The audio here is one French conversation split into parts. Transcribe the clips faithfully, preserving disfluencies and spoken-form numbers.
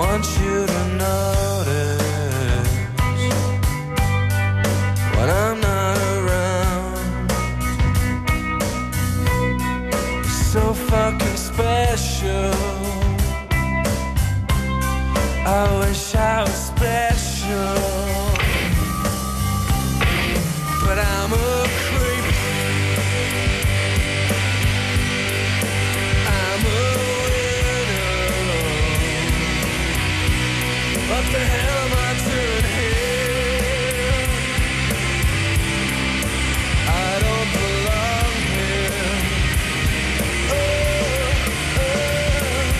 want you to notice when I'm not around. You're so fucking special. I wish I was special, but I'm a creep. I'm a widow. What the hell am I doing here? I don't belong here. Oh, oh.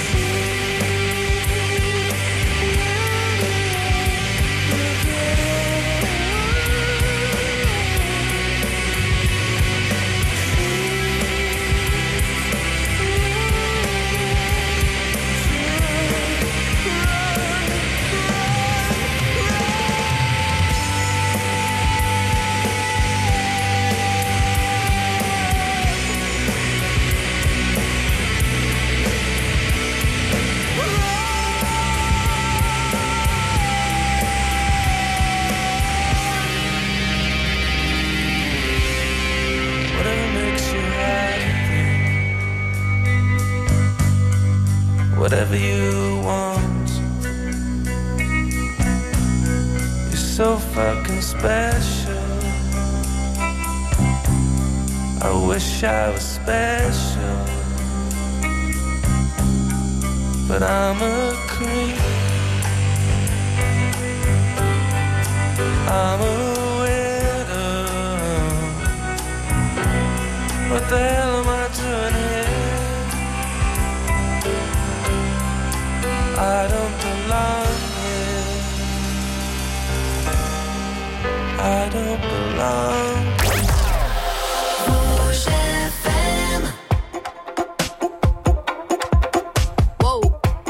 Whatever you want. You're so fucking special. I wish I was special, but I'm a creep. I'm a widow. What the hell am I doing here? I don't belong here. I don't belong. Rouge F M. Whoa.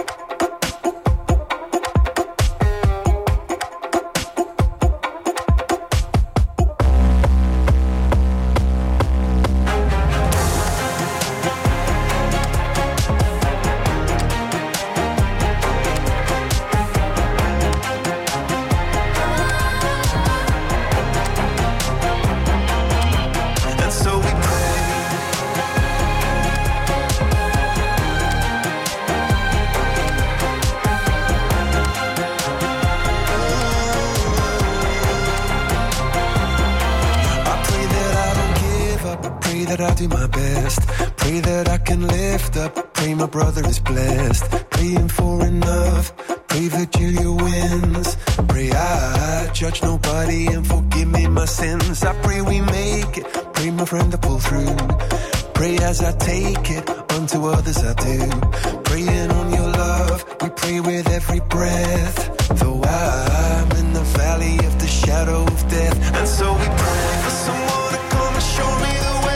That I'll do my best. Pray that I can lift up. Pray my brother is blessed. Praying for enough. Pray Virgilia wins. Pray I judge nobody and forgive me my sins. I pray we make it. Pray my friend to pull through. Pray as I take it. Unto others I do. Praying on your love. We pray with every breath. Though I'm in the valley of the shadow of death. And so we pray for someone to come and show me the way.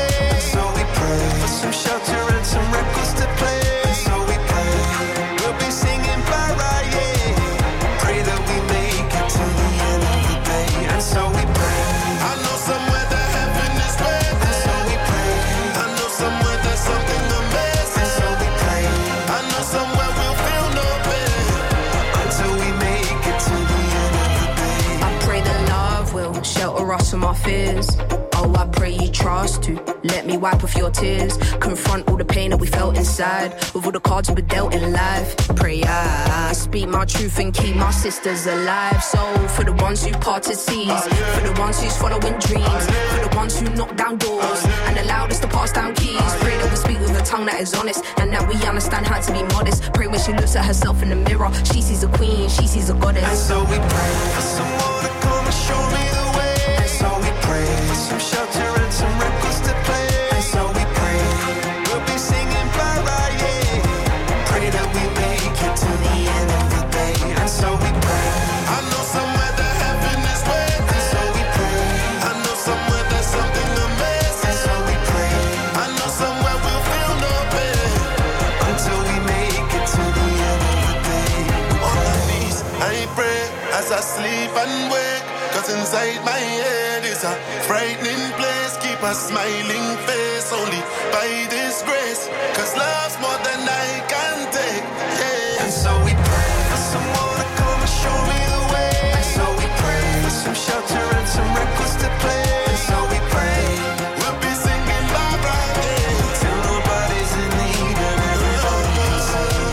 For some shelter and some records to play. And so we pray. We'll be singing Mariah. Pray that we make it to the end of the day. And so we pray. I know somewhere that heaven is waiting. And so we pray. I know somewhere there's something amazing. And so we pray. I know somewhere we'll feel no pain until we make it to the end of the day. I pray that love will shelter us from our fears. Oh, I pray you trust to let me wipe off your tears. Confront all the pain that we felt inside with all the cards we were dealt in life. Pray I speak my truth and keep my sisters alive. So for the ones who parted seas, for the ones who's following dreams, for the ones who knock down doors and allowed us to pass down keys. Pray that we speak with a tongue that is honest and that we understand how to be modest. Pray when she looks at herself in the mirror, she sees a queen, she sees a goddess. And so we pray for someone to come and show me the way. And so we pray for some shelter and some records to play. And so we pray. We'll be singing Mariah. Pray that we make it to the end of the day. And so we pray. I know somewhere that heaven is waiting. And so we pray. I know somewhere there's something amazing. And so we pray. I know somewhere we'll feel no pain until we make it to the end of the day. On my knees, I pray as I sleep and wake. Cause inside my head is a frightening place. Keep a smiling face only by this grace. Cause love's more than I can take, yeah. And so we pray. someone to come and show me the way. And so we pray for some shelter and some records to play. And so we pray we'll be singing bye bye till nobody's in need and everybody can sing.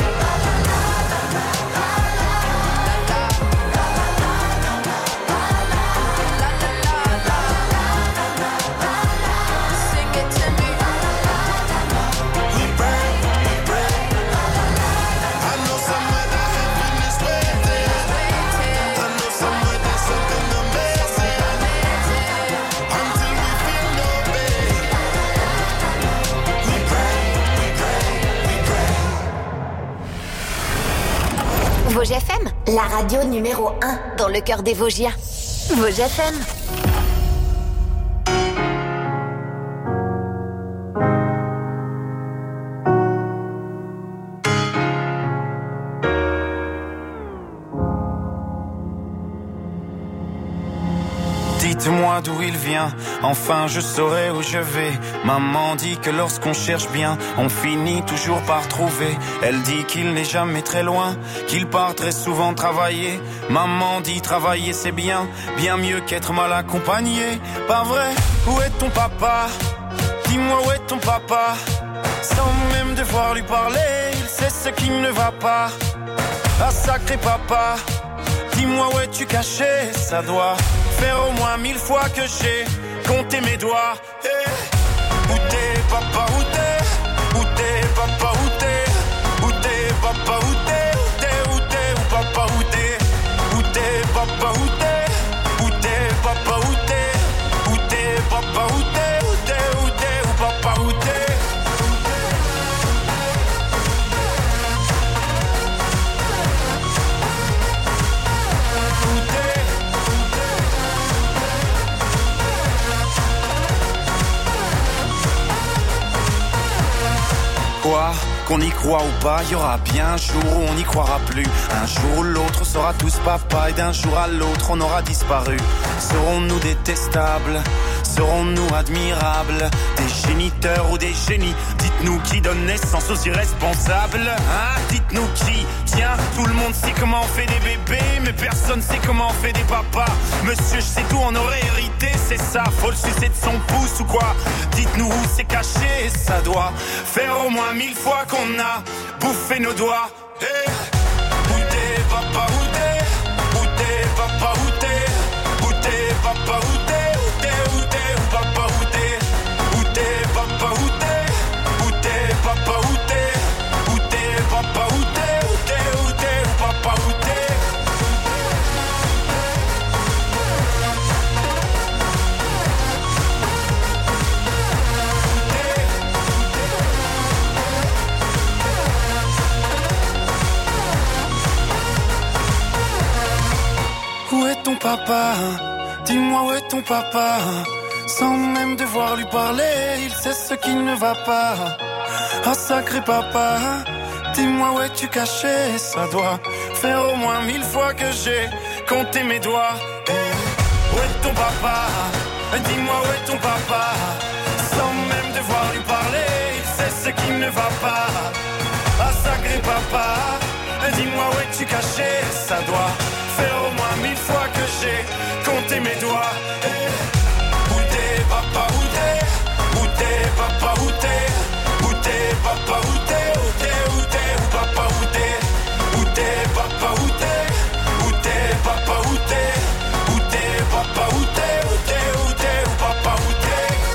Sing it to me. We pray, we pray. I know somewhere that heaven is waiting. I know somewhere there's something amazing. Until we feel no pain. We pray, we pray, we pray. Vosges F M, la radio numéro un dans le cœur des Vosgiens. Vosges F M. Dites-moi d'où il vient, enfin je saurai où je vais. Maman dit que lorsqu'on cherche bien, on finit toujours par trouver. Elle dit qu'il n'est jamais très loin, qu'il part très souvent travailler. Maman dit travailler c'est bien, bien mieux qu'être mal accompagné. Pas vrai, où est ton papa? Dis-moi où est ton papa? Sans même devoir lui parler, il sait ce qui ne va pas. Ah sacré papa, dis-moi où es-tu caché? Ça doit faire au moins mille fois que j'ai compté mes doigts. Hey. Où t'es papa, où t'es? Où t'es papa, où t'es? Où t'es papa, où t'es? Où t'es, où t'es, où papa, où t'es? Où t'es papa, où t'es? Où t'es papa, où t'es? Où t'es papa, où t'es? Où t'es, où t'es, où papa, où t'es? Quoi? Qu'on y croit ou pas, y aura bien un jour où on n'y croira plus. Un jour où l'autre on sera tous papa et d'un jour à l'autre on aura disparu. Serons-nous détestables? Serons-nous admirables? Des géniteurs ou des génies? Dites-nous qui donne naissance aux irresponsables. Hein? Dites-nous qui? Tiens, tout le monde sait comment on fait des bébés, mais personne sait comment on fait des papas. Monsieur, je sais tout, on aurait hérité, c'est ça. Faut le sucer de son pouce ou quoi? Dites-nous où c'est caché, ça doit faire au moins mille fois qu'on a bouffé nos doigts. Hey. Où t'es papa, où t'es? Où t'es papa, où t'es? Où t'es papa, où t'es? Où t'es, où t'es, où papa, où t'es? Où t'es papa, où t'es? Où t'es papa, où t'es? Où t'es papa, où t'es? Où t'es, où t'es, où papa, où t'es? Où est ton papa? Dis-moi où est ton papa? Sans même devoir lui parler, il sait ce qui ne va pas. Ah sacré papa, dis-moi où es-tu caché? Ça doit faire au moins mille fois que j'ai compté mes doigts. Hey. Où est ton papa? Dis-moi où est ton papa? Sans même devoir lui parler, il sait ce qui ne va pas. Ah sacré papa, dis-moi où es-tu caché? Ça doit faire au moins mille fois que j'ai compté mes doigts. Hey. Où t'es papa, où t'es? Où t'es papa, où t'es? Où t'es papa, où t'es? Où t'es, où t'es, où papa, où t'es? Où t'es papa, où t'es? Où t'es papa, où t'es? Où t'es papa, où t'es? Où t'es, où t'es, où papa, où t'es?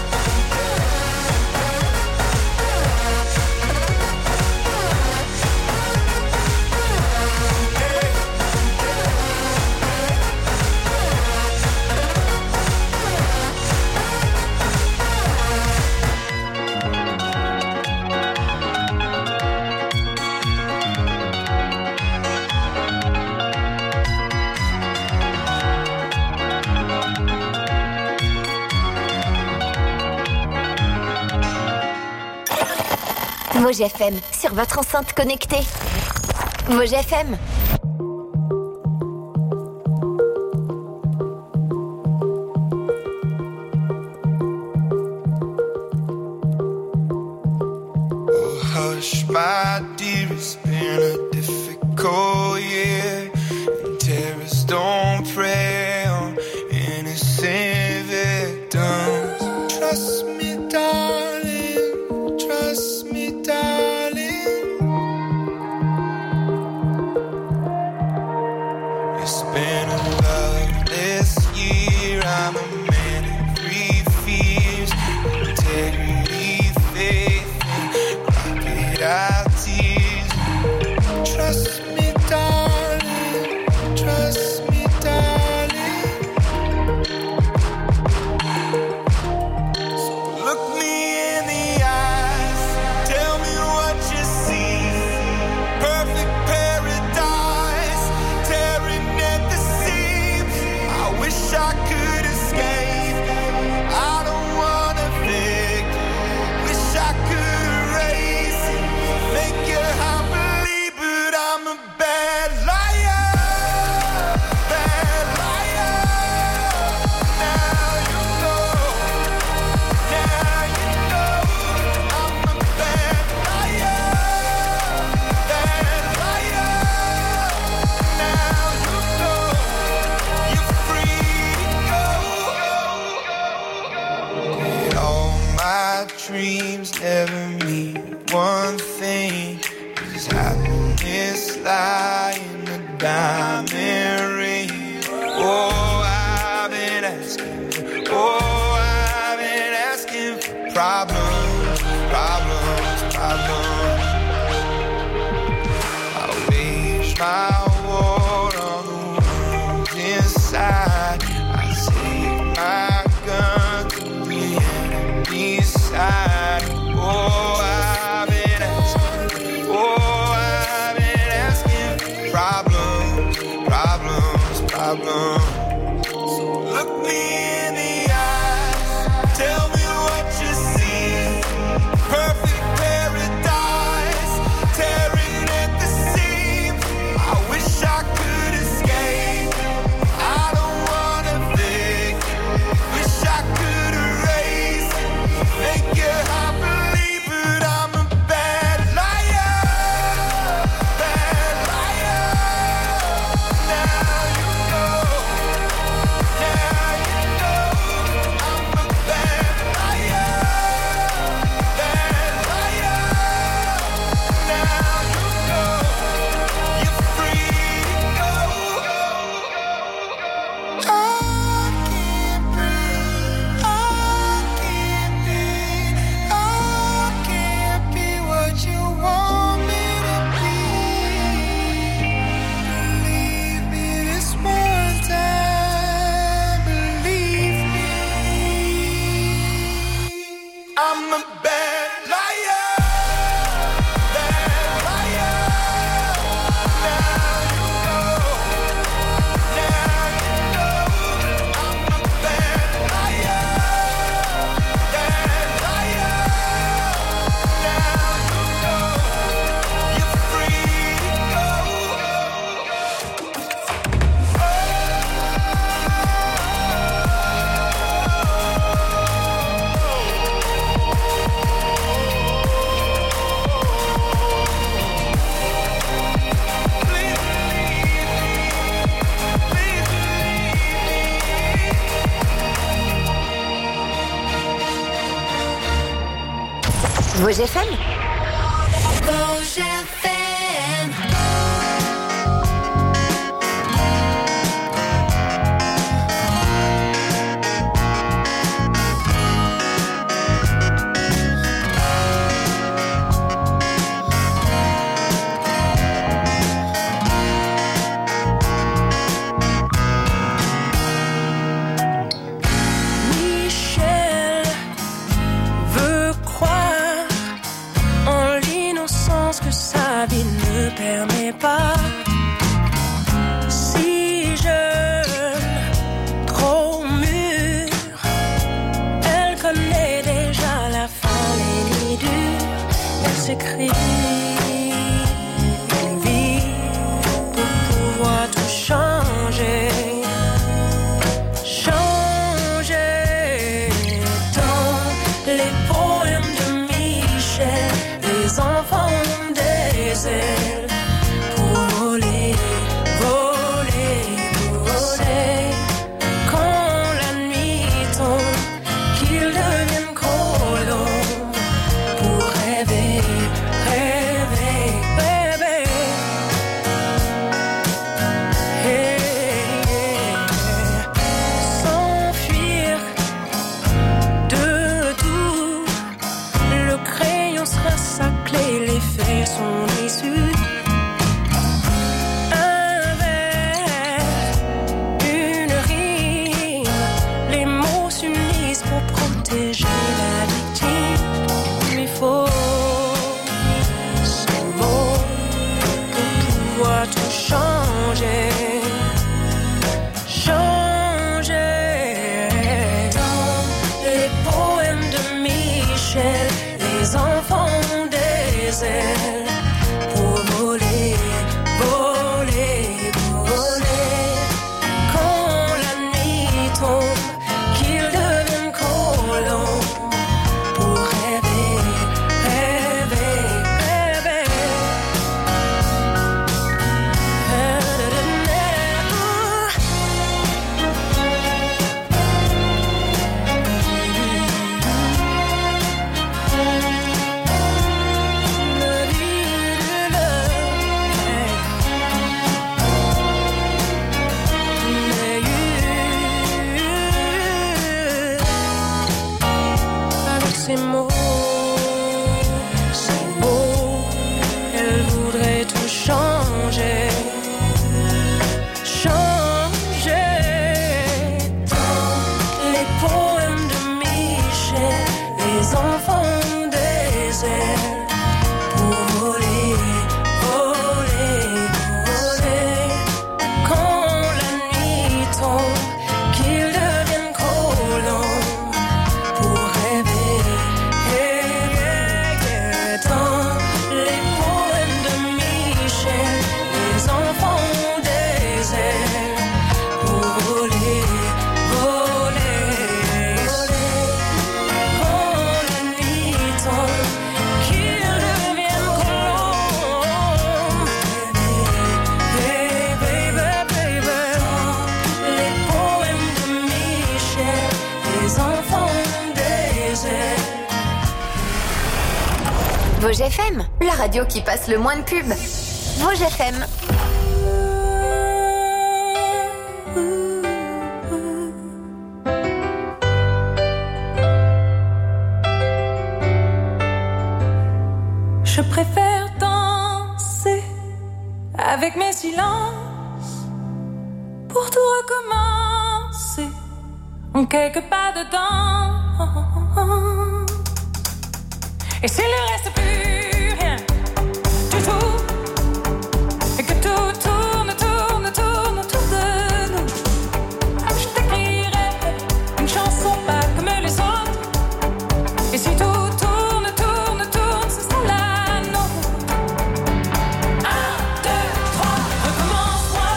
Vosges F M, sur votre enceinte connectée. Vosges F M. Oh, hush, my dear, it's been a difficult year. terrorists don't prey on innocent victims. Trust me, darling, trust me, darling. It's been a loveless year. I'm a man of three fears: integrity, faith, and crocodile tears. Trust me, darling, trust me, darling. So look me in the eyes, tell me what you see. Perfect paradise, tearing at the seams. I wish I could escape. I don't wanna think. Wish I could erase it. Make your heart believe, but I'm a bad liar. Bad liar. Now you know. Now you know. I'm a bad liar. Bad liar. Now you know. You're free to go. And all my dreams never mean one thing. Is happiness lie in a diamond ring? Oh, I've been asking. Oh, I've been asking for problems, problems, problems. I wage my war on the ones inside. I take my gun to the enemy's side. Oh, I've been asking. Oh, I've been asking for problems, problems, problems. So look me in the eyes, tell me what you see. Perfect paradise, tearing at the seams. I wish I could escape. I don't wanna think. Wish I could erase. Make your heart believe, but I'm a bad liar. Bad liar. Now you know. Now you know. I'm a bad liar. Bad liar. Now you know. You're free to go. I can't breathe. I can't be. I can't be what you want me to be. Believe me this one time. Believe me. I'm a bad liar. Bad liar. Now you know. Now you know. I'm a bad liar. Bad liar. Now you know. You're free to go. Please believe me. Please believe me. Vosges F M. Vosges F M. Michel veut croire en l'innocence que sa vie ne permet pas. Si jeune, trop mûre, elle connaît déjà la fin, les nuits dures. Elle s'écrit une vie pour pouvoir tout changer. Changer dans les poèmes de Michel. Les enfants ont des ailes pour voler, voler. changer, changer. Dans les poèmes de Michel, les enfants ont des ailes pour voler, voler, voler. Quand la nuit tombe, qu'ils deviennent colombes pour rêver, rêver, rêver. Avec ces mots, c'est beau, elle voudrait tout changer, changer. Dans les poèmes de Michel, les enfants ont des ailes pour voler, voler, voler. Quand la nuit tombe, qu'ils deviennent colombes pour rêver, rêver. Dans les poèmes de Michel, les enfants ont des ailes pour voler, voler, voler. Quand la nuit tombe, qu'ils deviennent colombes. Hey, baby, baby. Les poèmes de Michel, les enfants ont des ailes. Vosges F M, la radio qui passe le moins de pubs. Vosges F M. Je préfère danser avec mes silences pour tout recommencer en quelques pas dedans. Et s'il ne reste plus rien du tout, et que tout tourne, tourne, tourne autour de nous, je t'écrirai une chanson pas comme les autres. Et si tout tourne, tourne, tourne, ce sera la nôtre. Un, deux, trois, recommence-moi.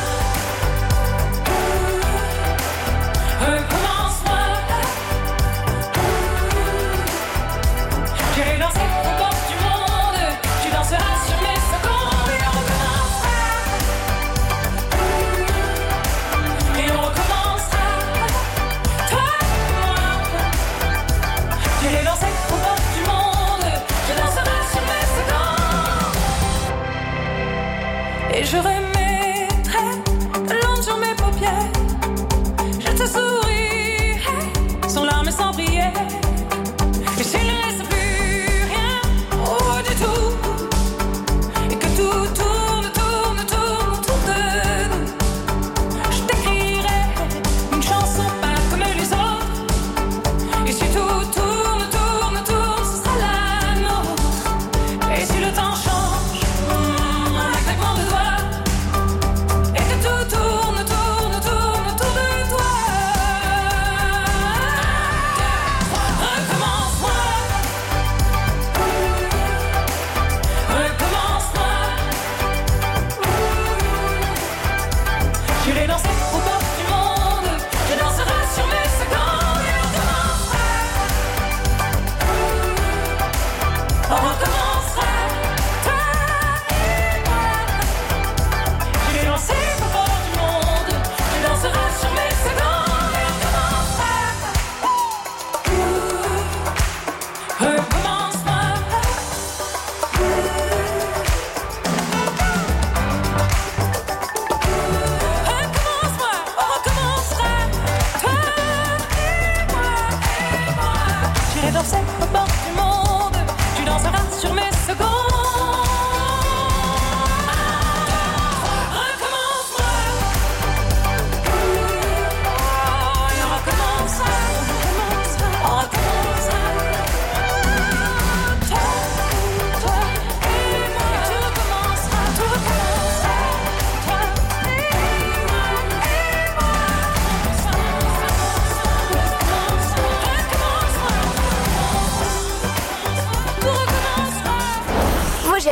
Recommence-moi. J'irai danser aux portes du monde.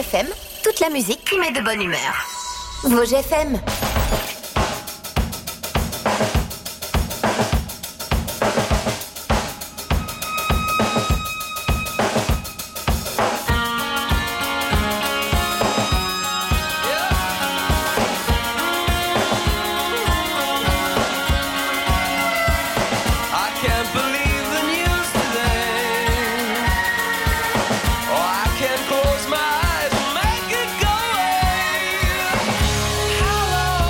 F M, toute la musique qui met de bonne humeur. Vosges F M. Close my eyes and make it go away. How long?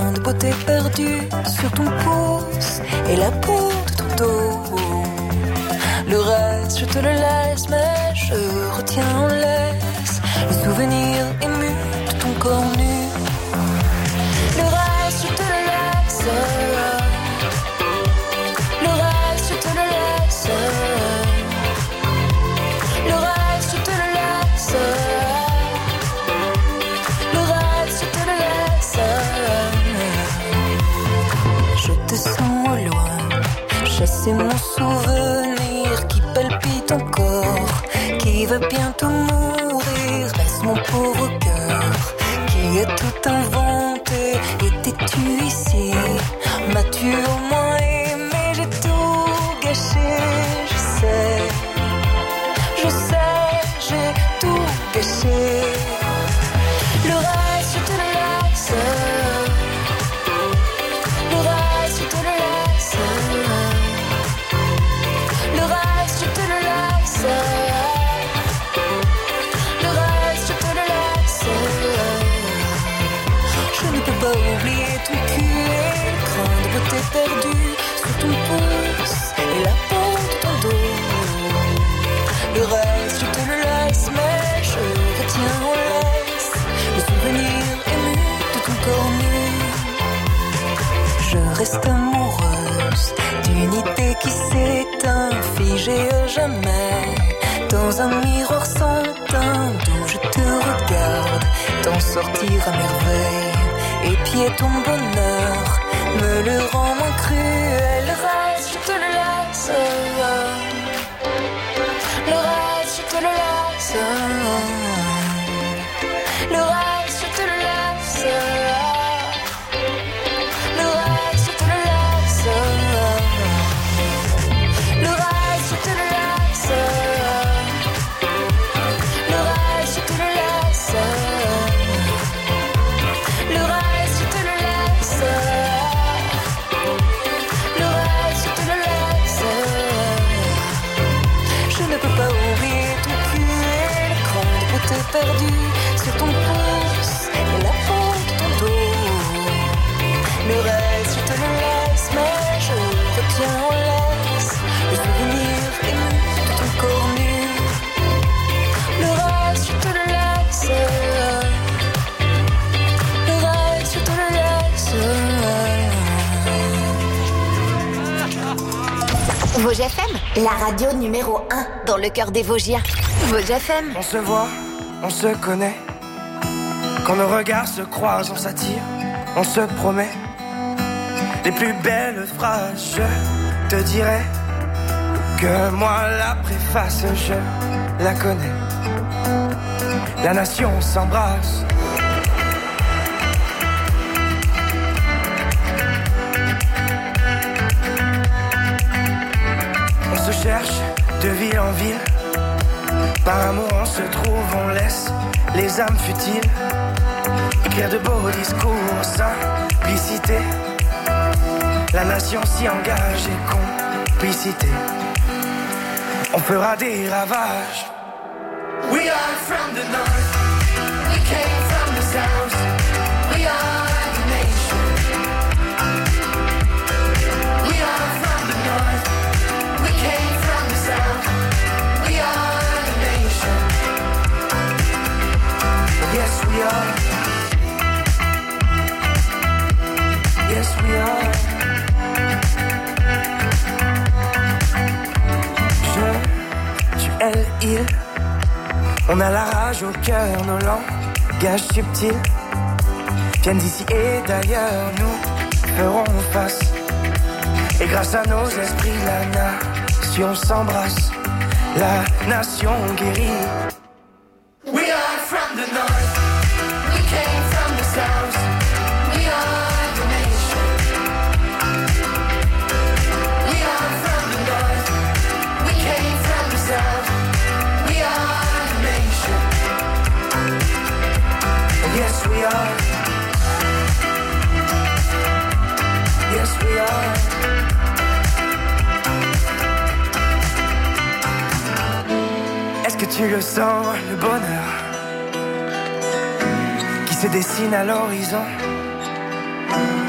grain de beauté perdu sur ton pouce et la peau de ton dos. Le reste, je te le laisse, mais je retiens en laisse le souvenir ému de ton corps nu. Le reste, je te le laisse. Le reste, je te le laisse. Le reste, je te le laisse. Le reste, je te le laisse. Je te sens au loin, chasser mon souvenir qui palpite encore, qui va bientôt mourir. Laisse mon pauvre cœur qui a tout inventé. Étais-tu ici? M'as-tu au moins aimé? J'ai tout gâché, je sais, je sais, j'ai tout gâché. Le reste, je te le laisse. Le reste, je te le laisse. Le reste, je te le laisse. Le reste, je te le laisse. Je ne peux pas oublier ton cul et le grain de beauté perdu sur ton pouce et la peau de ton dos. Le reste, je te le laisse, mais je retiens en laisse le souvenir ému de ton corps nu. Je reste amoureuse d'une idée qui s'éteint, figée à jamais dans un miroir sans teint d'où je te regarde t'en sortir à merveille. Épier ton bonheur me le rend moins cruel. Le reste, je te le laisse. Le reste, je te le laisse. Le reste, je te le laisse. Le reste, je te le laisse. Le reste, je te le laisse. Le reste, je te le laisse. Le reste, je te le laisse. Le reste, je te le laisse. Je ne peux pas oublier ton cul et le grain de beauté perdu sur ton pouce et la peau de ton dos. Le reste, je te le laisse, mais je retiens en laisse le souvenir ému de ton corps nu. Le reste, je te le laisse. Le reste, je te le laisse. Vosges F M, la radio numéro un dans le cœur des Vosgiens. Vosges F M. On se voit, on se connaît. Quand nos regards se croisent, on s'attire, on se promet les plus belles phrases. Je te dirai que moi la préface, je la connais. La nation s'embrasse. On se cherche de ville en ville. Par amour on se trouve, on laisse les âmes futiles écrire de beaux discours, simplicité. La nation s'y engage et complicité. On fera des ravages. We are from the north, we came from the south. We are the nation. We are from the north, we came from the south. We are the nation. Yes, we are. Yes, we are. Je, tu, elle, il. On a la rage au cœur, nos langages subtils viennent d'ici et d'ailleurs, nous ferons face. Et grâce à nos esprits, la nation s'embrasse, la nation guérit. We are from the north, we came from the south. We are the nation. We are from the north, we came from the south. We are the nation. Yes, we are. Yes, we are. Est-ce que tu le sens, le bonheur qui se dessine à l'horizon?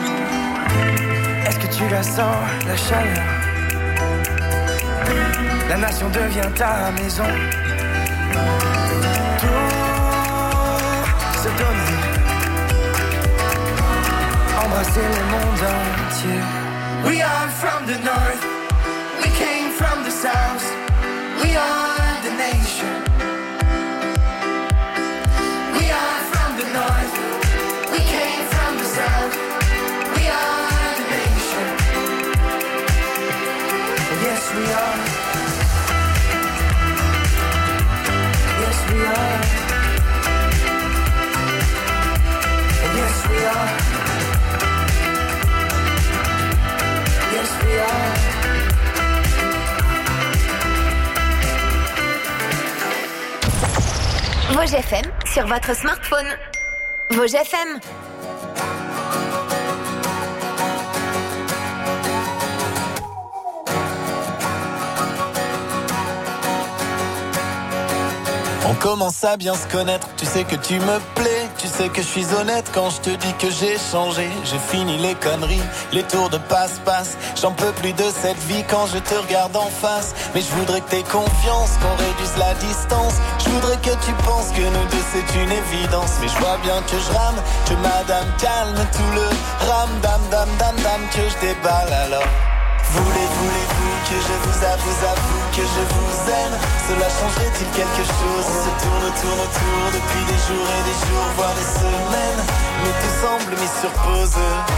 tu la sens, la chaleur. La nation devient ta maison. Tout se donner, embrasser le monde entier. We are from the north, we came from the south. We are the nation. We are from the north, we came from the south. We are the nation. Yes, we are. Yes, we are. Yes, we are. Yes, we are. Vosges F M sur votre smartphone. Vosges F M. On commence à bien se connaître, tu sais que tu me plais, tu sais que je suis honnête quand je te dis que j'ai changé. J'ai fini les conneries, les tours de passe-passe, j'en peux plus de cette vie quand je te regarde en face. Mais je voudrais que t'aies confiance, qu'on réduise la distance. Je voudrais que tu penses que nous deux c'est une évidence. Mais je vois bien que je rame, que madame calme tout le ram, dame, dame, dame, dame, que je déballe alors. Voulez, voulez-vous que je vous avoue, avoue que je vous aime? Cela changerait-il quelque chose? On se tourne, tourne autour depuis des jours et des jours, voire des semaines, mais tout semble mis sur pause.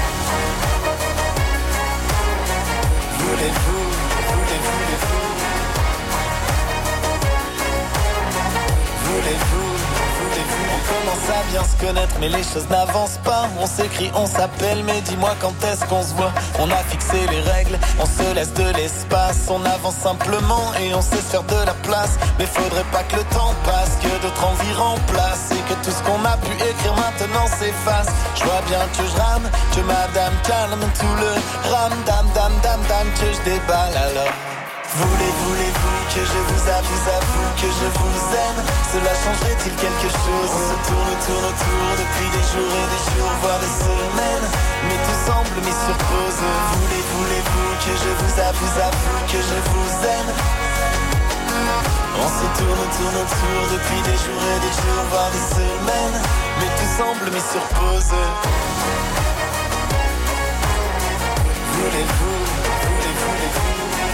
Voulez-vous, voulez, voulez-vous? Voulez-vous, voulez-vous? On commence à bien se connaître mais les choses n'avancent pas. On s'écrit, on s'appelle mais dis-moi quand est-ce qu'on se voit? On a fixé les règles, on se laisse de l'espace. On avance simplement et on sait se faire de la place. Mais faudrait pas que le temps passe, que d'autres envies remplacent, et que tout ce qu'on a pu écrire maintenant s'efface. Je vois bien que je rame, que madame calme tout le ram, dame, dame, dame, dame, que je déballe alors. Voulez, voulez-vous que je vous avoue, avoue que je vous aime? Cela changerait-il quelque chose? On se tourne, tourne autour depuis des jours et des jours, voire des semaines, mais tout semble mis sur pause. Voulez, voulez-vous que je vous avoue, avoue que je vous aime? On se tourne, tourne autour depuis des jours et des jours, voire des semaines, mais tout semble mis sur pause. Voulez-vous, voulez, voulez-vous?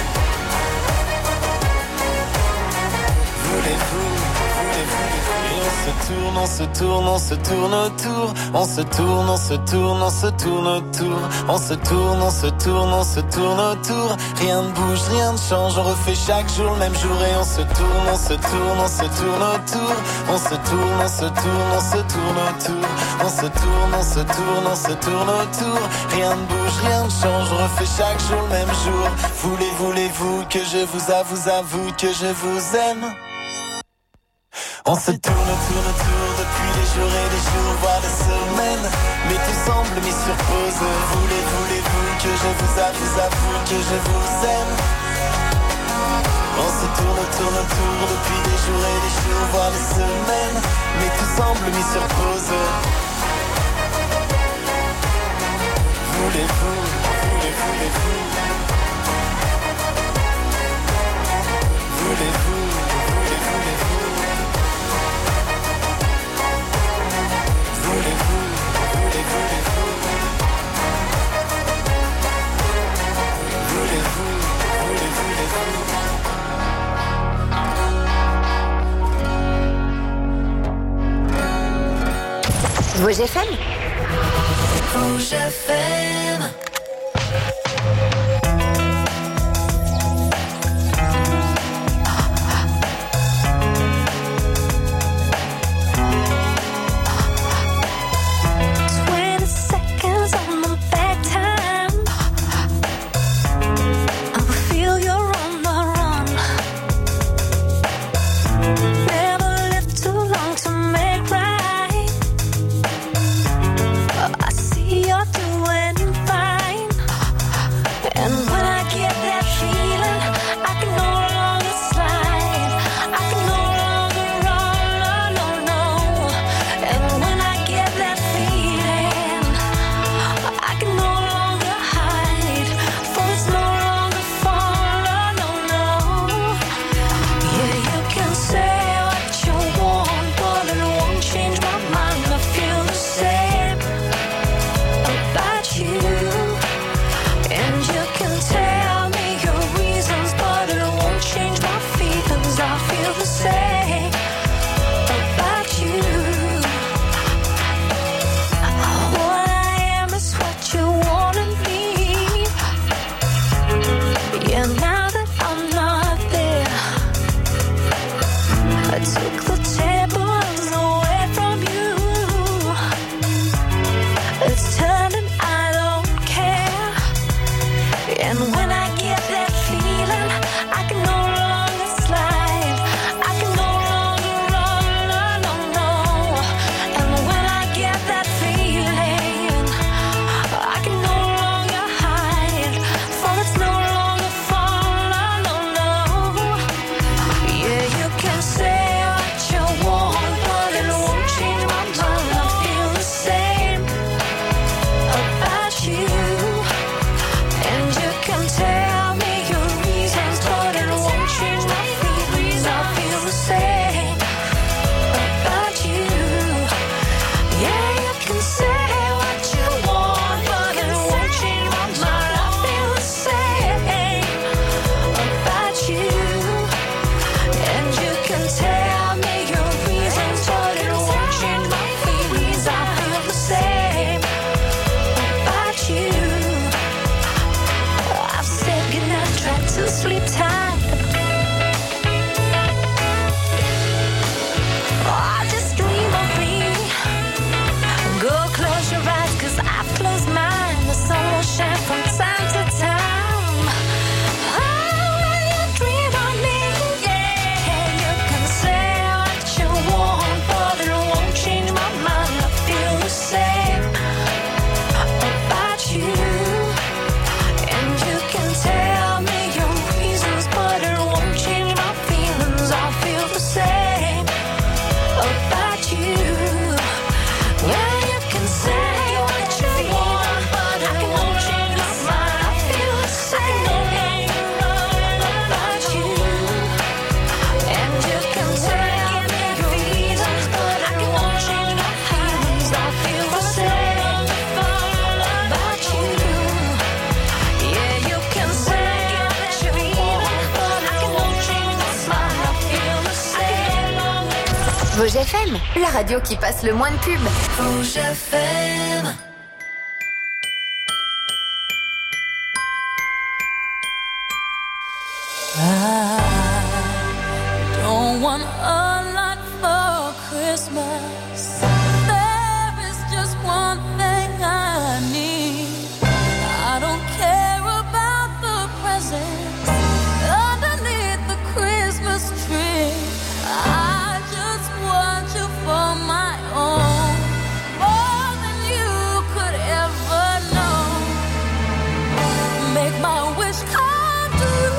Voulez-vous, voulez-vous? Et on se tourne, on se tourne, on se tourne autour. On se tourne, on se tourne, on se tourne autour. On se tourne, on se tourne, on se tourne autour. Rien ne bouge, rien ne change, on refait chaque jour le même jour. Et on se tourne, on se tourne, on se tourne autour. On se tourne, on se tourne, on se tourne autour. On se tourne, on se tourne, on se tourne autour. Rien ne bouge, rien ne change, on refait chaque jour le même jour. Voulez, voulez-vous que je vous avoue, avoue que je vous aime? On se tourne, tourne, tourne depuis des jours et des jours, voire des semaines, mais tout semble mis sur pause. Voulez, voulez-vous que je vous avoue, avoue que je vous aime? On se tourne, tourne, tourne depuis des jours et des jours, voire des semaines, mais tout semble mis sur pause. Voulez-vous, voulez, voulez-vous? Voulez-vous, voulez, voulez-vous? Voulez-vous, voulez, voulez-vous? Voulez-vous, voulez, voulez-vous? Vosges F M. Vosges F M. I see you're doing fine. Rouge F M, la radio qui passe le moins de pubs. Rouge F M. I don't want a lot for Christmas. There is just one thing I need. I don't care about the presents underneath the Christmas tree. I just want you for my own, more than you could ever know. Make my wish come true.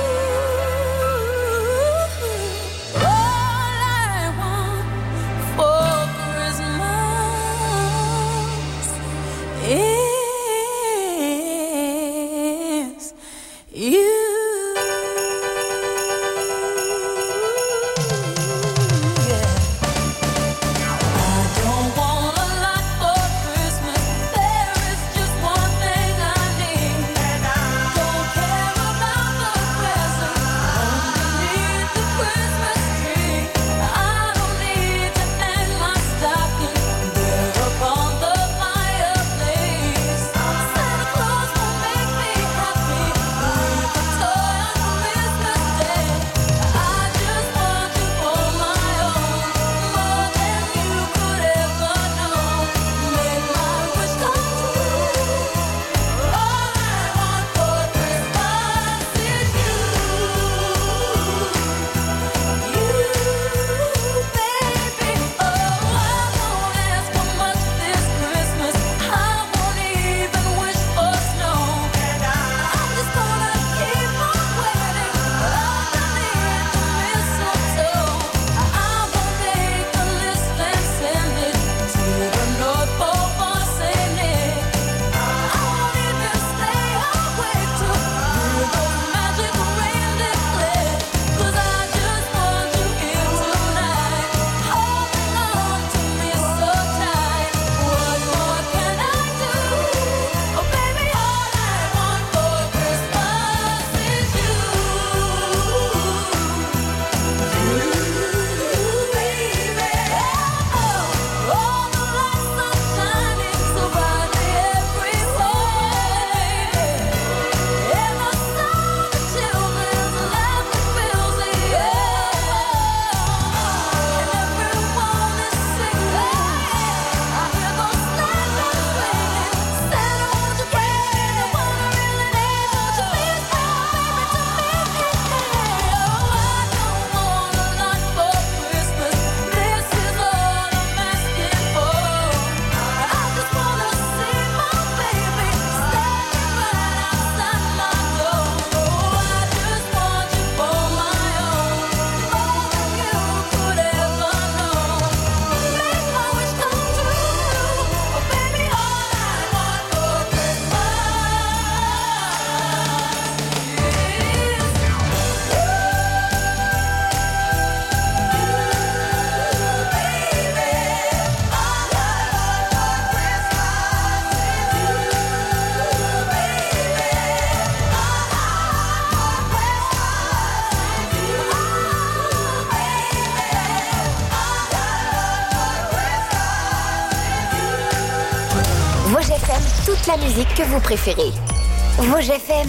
Toute la musique que vous préférez. Rouge F M.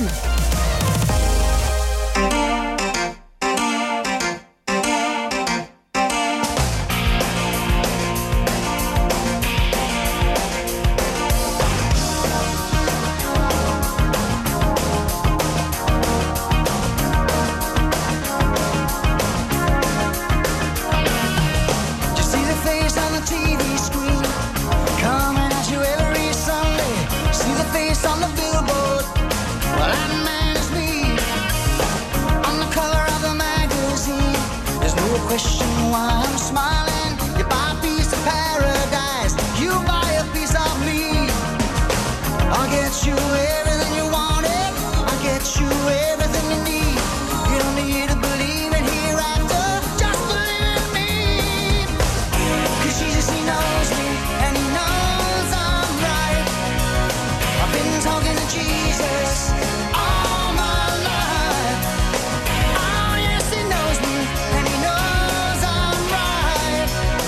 Oh yes, he knows me and he knows I'm right.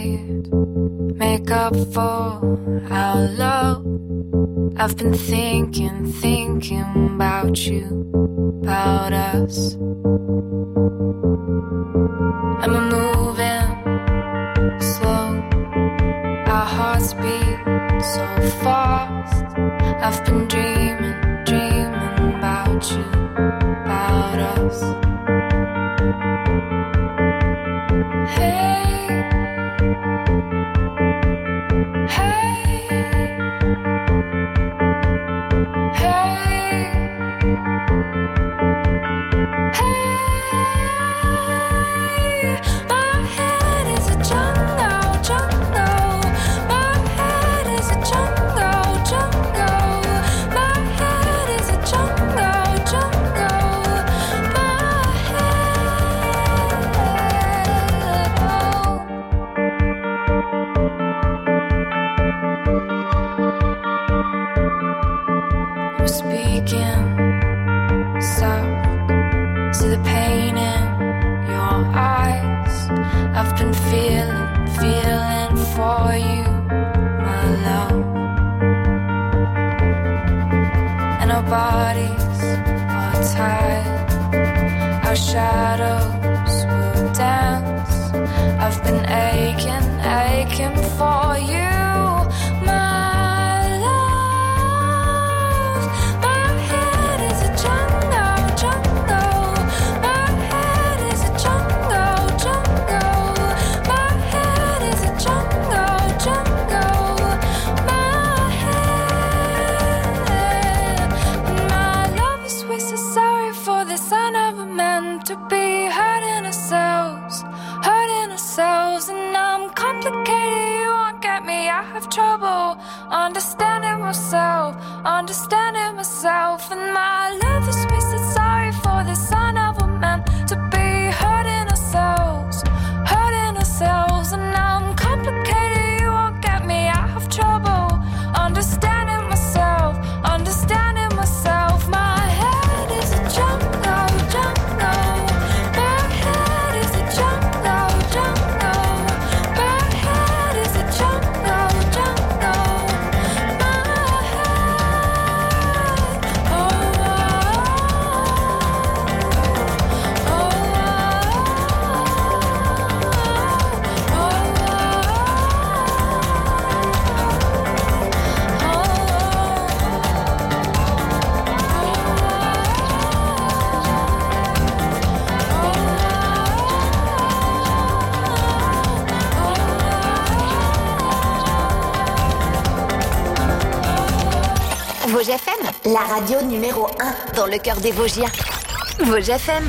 tired. Make up for our love. I've been thinking, thinking about you, about us. And we're moving slow. Our hearts beat so fast. I've been dreaming, dreaming about you, about us. Hey, hey, hey, hey. My head is a jungle, jungle. My head is a jungle, jungle. My head is a jungle, jungle. My head. I'm speaking soft. See the pain in your eyes. I've been feeling, feeling for you, my love. And our bodies are tied. Our shadows will dance. I've been aching, aching for you, my love. My head is a jungle, jungle. My head is a jungle, jungle. My head is a jungle, jungle. My head. My love is we so sorry for this. I never meant to be hurting ourselves, hurting ourselves. And I'm complicated, you won't get me. I have trouble understanding myself, understanding myself. And my love is we so sorry for this. I never meant to be hurting ourselves, hurting ourselves. And I'm complicated, you won't get me. I have trouble understanding myself, understanding myself. My head is a jungle, jungle. My head is a jungle, jungle. My head is a jungle, jungle. My head. Oh, oh, oh, oh, Vosges F M, la radio numéro un dans le cœur des Vosgiens. Vosges F M.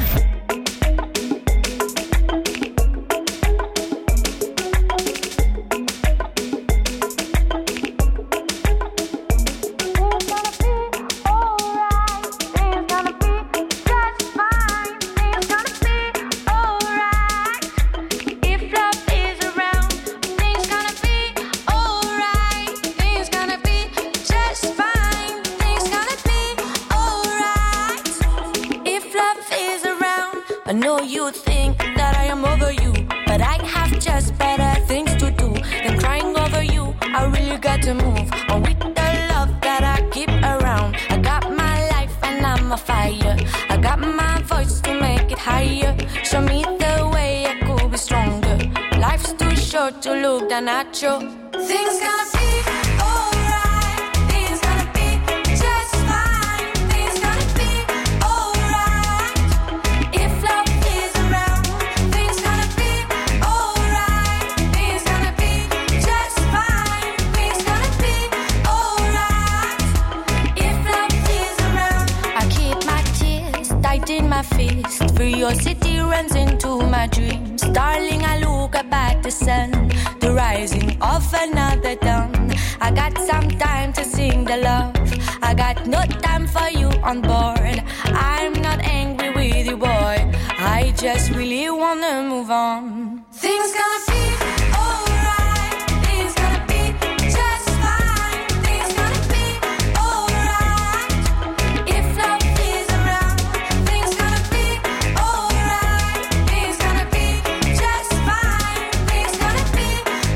I know you think that I am over you, but I have just better things to do than crying over you. I really got to move on with the love that I keep around. I got my life and I'm a fire. I got my voice to make it higher. Show me the way I could be stronger. Life's too short to look down at you. Things gonna be alright. Things gonna be just fine. Things gonna be alright. If love is around, things gonna be alright. Things gonna be just fine. Things gonna be alright. If love is around. I keep my tears tight in my fist. Curiosity runs into my dreams. Darling, I look up at the sun, the rising of another dawn. I got some time to sing the love. I got no time for you on board. I'm not angry with you, boy. I just really wanna move on. Things gonna be alright. Things gonna be just fine. Things gonna be alright. If love is around, things gonna be alright. Things gonna be just fine. Things gonna be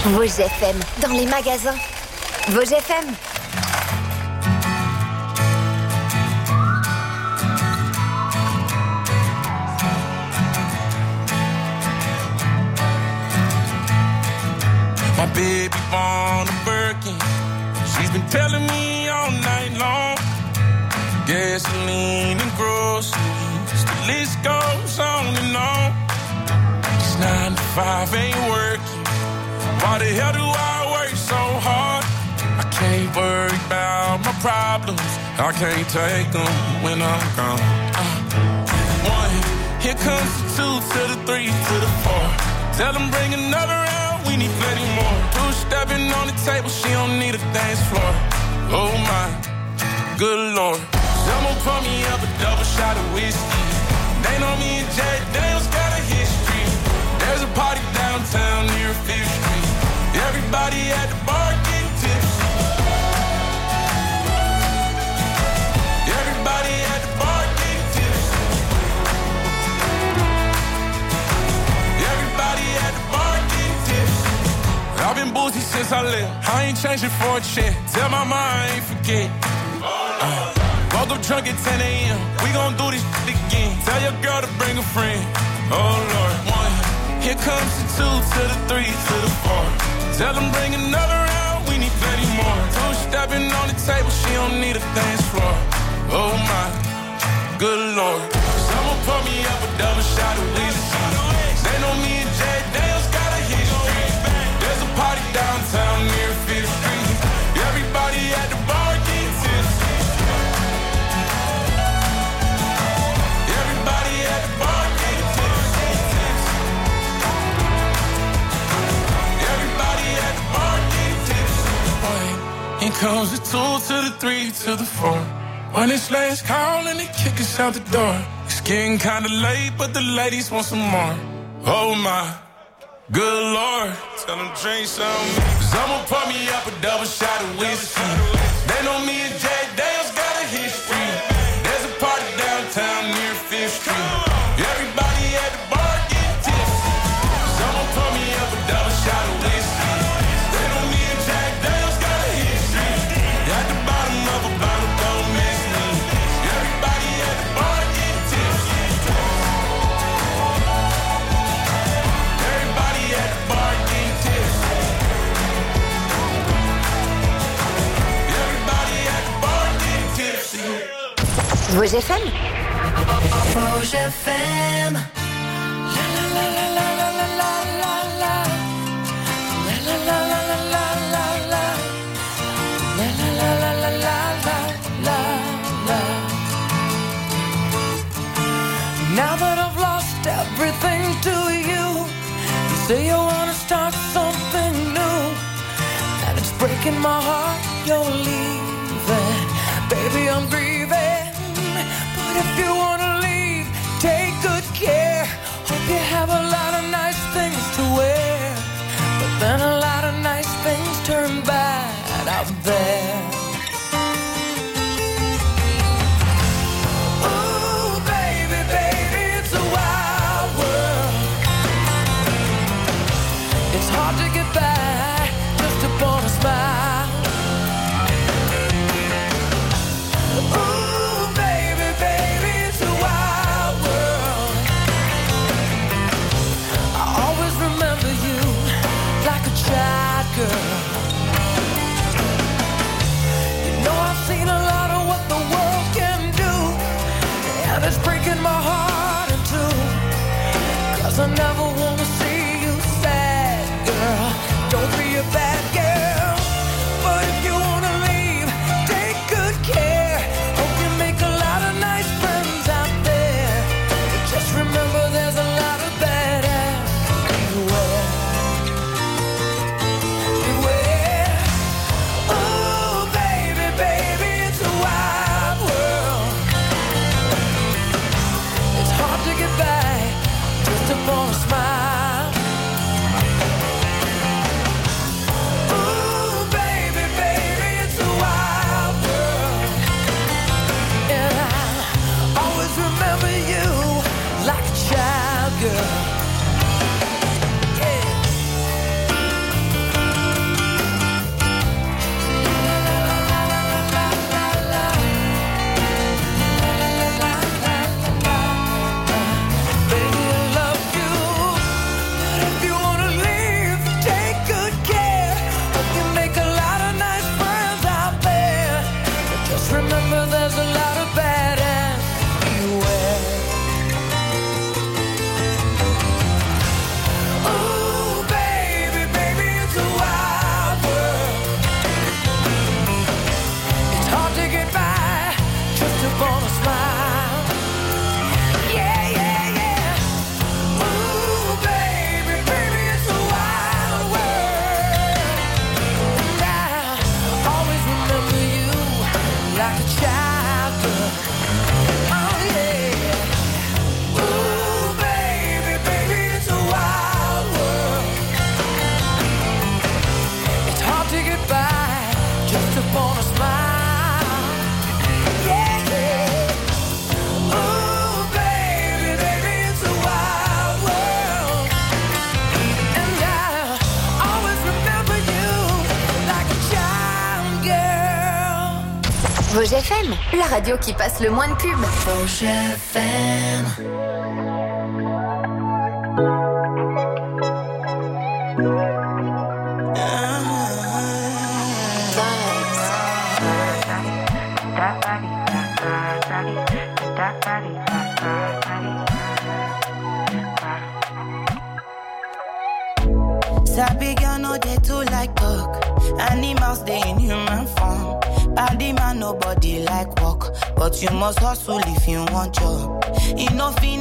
Vosges F M, dans les magasins. Vosges F M. My baby born a Birkin. She's been telling me all night long. Gasoline and groceries, the list goes on and on. This nine to five ain't working. Why the hell do I work so hard? I can't worry about my problems. I can't take them when I'm gone. Uh, one, here comes the two to the three to the four. Tell them bring another round, we need plenty more. Two stepping on the table, she don't need a dance floor. Oh my, good Lord. Someone pour me up a double shot of whiskey. They know me and Jack Daniels got a history. There's a party downtown near Fifth Street. Everybody at the bar getting tipsy. Everybody at the bar getting tipsy. Everybody at the bar getting tipsy. I've been boozy since I left. I ain't changing for a check. Tell my mom I ain't forget. Uh, woke up drunk at ten a.m. We gon' do this shit again. Tell your girl to bring a friend. Oh Lord, one. Here comes the two to the three to the four. Tell them bring another round, we need plenty more. Two stepping on the table, she don't need a dance floor. Oh my, good Lord. Someone pour me up a double shot of whiskey. They know me and Jack Daniels got a history. There's a party downtown near Fifth Street. Everybody at the bar getting tipsy. Everybody at the bar getting tipsy. Everybody at the bar getting tipsy. Here comes the two to the three to the four. When it's last call and they kick us out the door. It's getting kinda late, but the ladies want some more. Oh my, good Lord. Tell them drink some. Someone pour me up a double shot of whiskey. They know me and Jack Daniels got a history. There's a party downtown near Fifth Street. Everybody at the bar getting tipsy. Someone pour me up a double shot of whiskey. They know me and Jack Daniels got a history. At the bottom of a bottle, don't miss me. Everybody at the bar getting tipsy. Everybody at the bar getting tipsy. Everybody at the bar getting tipsy. Vosges F M. Vosges F M. La la la la la la la la la. La la la la la la la la. La la la la la la la la la. Now that I've lost everything to you, you say you wanna start something new, and it's breaking my heart you're leaving. Baby, I'm grieving, but if you wanna leave, take good care. Hope you have a lot of nice things to wear, but then a lot of nice things turn bad out there. Ooh, baby, baby, it's a wild world. It's hard to get by just upon a smile. Ooh, baby, baby, it's a wild world. I always remember you like a child girl. You know I've seen a lot of what the world can do, and it's breaking my heart in two. 'Cause I never wanna see you sad, girl. Don't be a bad girl. But if you wanna leave, take good care. Hope you make a lot of nice friends out there. But just remember there's a lot of bad ass everywhere. Beware. Ooh, baby, baby, it's a wild world. It's hard to get by just upon a smile. Ooh, baby, baby, it's a wild world. And I always remember you like a child girl. Yeah. Vosges F M, la radio qui passe le moins de pubs. Vosges F M. Sabi girl no dey too like talk. Animals dey in human form. Body man nobody like walk, but you must hustle if you want job. You know finish.